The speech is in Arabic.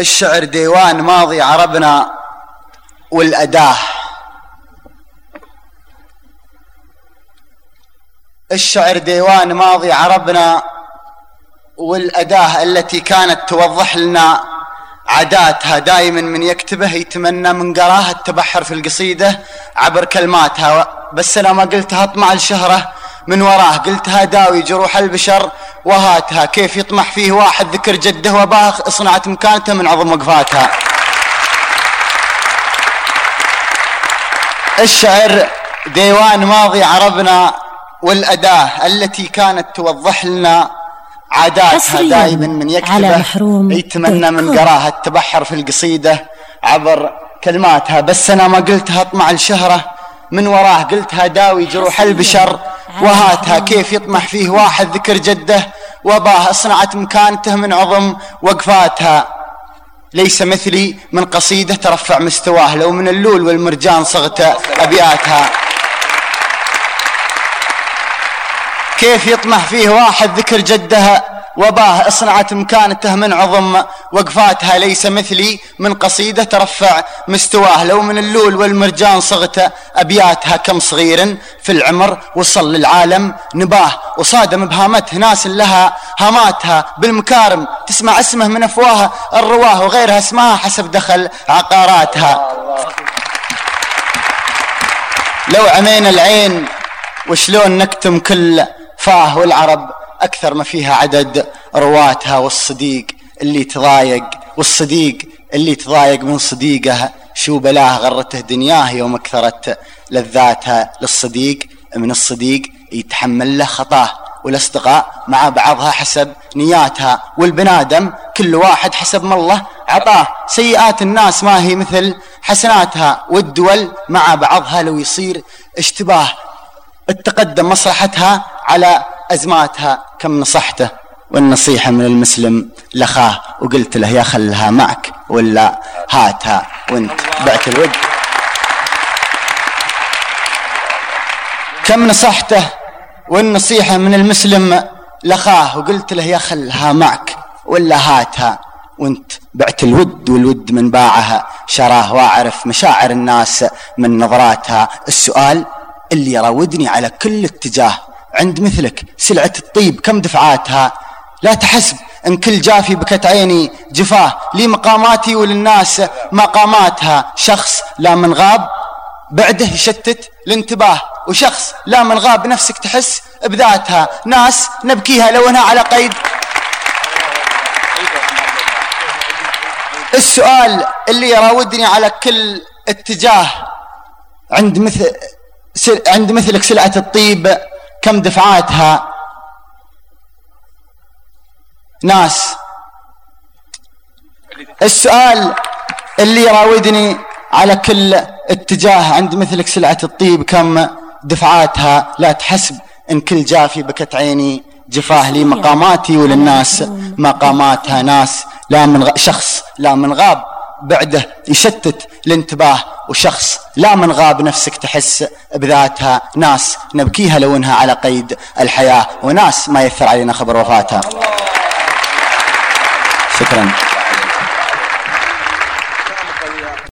الشعر ديوان ماضي عربنا والأداة. الشعر ديوان ماضي عربنا والأداة التي كانت توضح لنا عاداتها. دائما من يكتبه يتمنى من قراها التبحر في القصيدة عبر كلماتها، بس أنا ما قلتها اطمع الشهرة من وراه، قلتها داوي جروح البشر وهاتها. كيف يطمح فيه واحد ذكر جده وباه، اصنعت مكانته من عظم وقفاتها. الشعر ديوان ماضي عربنا والأداة التي كانت توضح لنا عاداتها. دائما من يكتبه يتمنى من قراها التبحر في القصيدة عبر كلماتها، بس أنا ما قلتها اطمع الشهرة من وراه، قلتها داوي جروح البشر وهاتها. كيف يطمح فيه واحد ذكر جده وباه، اصنعت مكانته من عظم وقفاتها. ليس مثلي من قصيدة ترفع مستواه، لو من اللول والمرجان صغت أبياتها. كيف يطمح فيه واحد ذكر جده وباه، اصنعت مكانته من عظم وقفاتها. ليس مثلي من قصيدة ترفع مستواه، لو من اللول والمرجان صغت أبياتها. كم صغير في العمر وصل للعالم نباه، وصادم بهامته ناس لها هاماتها. بالمكارم تسمع اسمه من أفواه الرواه، وغيرها اسمها حسب دخل عقاراتها. لو عمينا العين وشلون نكتم كل فاه، والعرب أكثر ما فيها عدد رواتها. والصديق اللي تضايق من صديقه، شو بلاه غرته دنياه يوم اكثرت لذاتها. للصديق من الصديق يتحمل له خطاه، والأصدقاء مع بعضها حسب نياتها. والبنادم كل واحد حسب ما الله عطاه، سيئات الناس ما هي مثل حسناتها. والدول مع بعضها لو يصير اشتباه، التقدم مصلحتها على أزماتها. كم نصحته والنصيحة من المسلم لخاه، وقلت له يا خلها معك ولا هاتها، وانت بعت الود. كم نصحته والنصيحة من المسلم لخاه، وقلت له يا خلها معك ولا هاتها، وانت بعت الود. والود من باعها شراه، واعرف مشاعر الناس من نظراتها. السؤال اللي يراودني على كل اتجاه، عند مثلك سلعة الطيب كم دفعاتها. لا تحسب ان كل جافي بكت عيني جفاه، لي مقاماتي وللناس مقاماتها. شخص لا من غاب بعده يشتت الانتباه، وشخص لا من غاب نفسك تحس بذاتها. ناس نبكيها لو انها على قيد. السؤال اللي يراودني على كل اتجاه، عند مثلك سلعة الطيب كم دفعاتها. ناس. السؤال اللي يراودني على كل اتجاه، عند مثلك سلعة الطيب كم دفعاتها. لا تحسب ان كل جافي بكت عيني جفاه، لي مقاماتي وللناس مقاماتها. ناس شخص لا من غاب بعده يشتت الانتباه، وشخص لا من غاب نفسك تحس بذاتها. ناس نبكيها لو انها على قيد الحياة، وناس ما يثر علينا خبر وفاتها. شكرا.